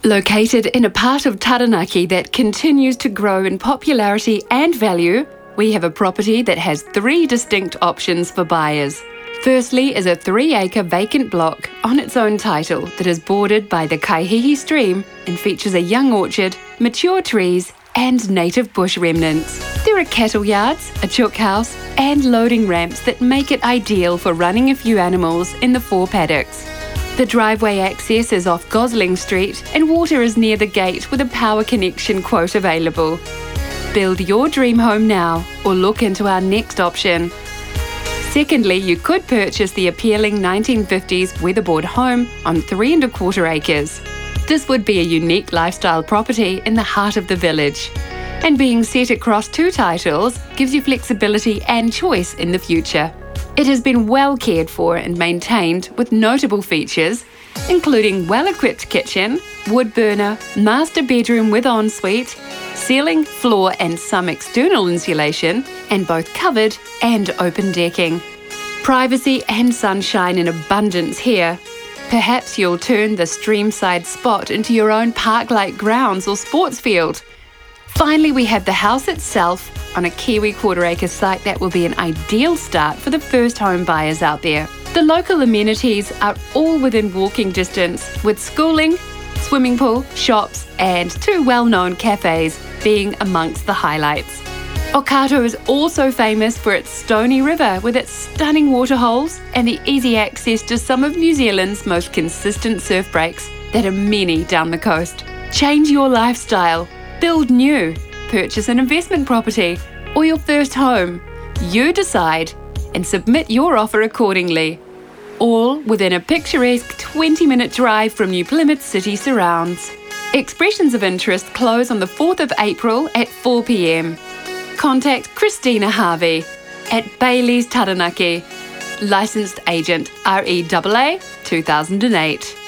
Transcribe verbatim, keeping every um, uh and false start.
Located in a part of Taranaki that continues to grow in popularity and value, we have a property that has three distinct options for buyers. Firstly is a three-acre vacant block on its own title that is bordered by the Kaihihi stream and features a young orchard, mature trees and native bush remnants. There are cattle yards, a chook house and loading ramps that make it ideal for running a few animals in the four paddocks. The driveway access is off Gosling Street and water is near the gate with a power connection quote available. Build your dream home now or look into our next option. Secondly, you could purchase the appealing nineteen fifties weatherboard home on three and a quarter acres. This would be a unique lifestyle property in the heart of the village. And being set across two titles gives you flexibility and choice in the future. It has been well cared for and maintained with notable features, including well-equipped kitchen, wood burner, master bedroom with ensuite, ceiling, floor and some external insulation, and both covered and open decking. Privacy and sunshine in abundance here. Perhaps you'll turn the streamside spot into your own park-like grounds or sports field. Finally, we have the house itself on a Kiwi quarter-acre site that will be an ideal start for the first home buyers out there. The local amenities are all within walking distance, with schooling, swimming pool, shops and two well-known cafes being amongst the highlights. Okato is also famous for its Stony River with its stunning waterholes and the easy access to some of New Zealand's most consistent surf breaks that are many down the coast. Change your lifestyle, build new, purchase an investment property or your first home. You decide and submit your offer accordingly. All within a picturesque twenty minute drive from New Plymouth city surrounds. Expressions of interest close on the fourth of April at four p m. Contact Christina Harvey at Bailey's Taranaki, licensed agent R E A A two thousand eight.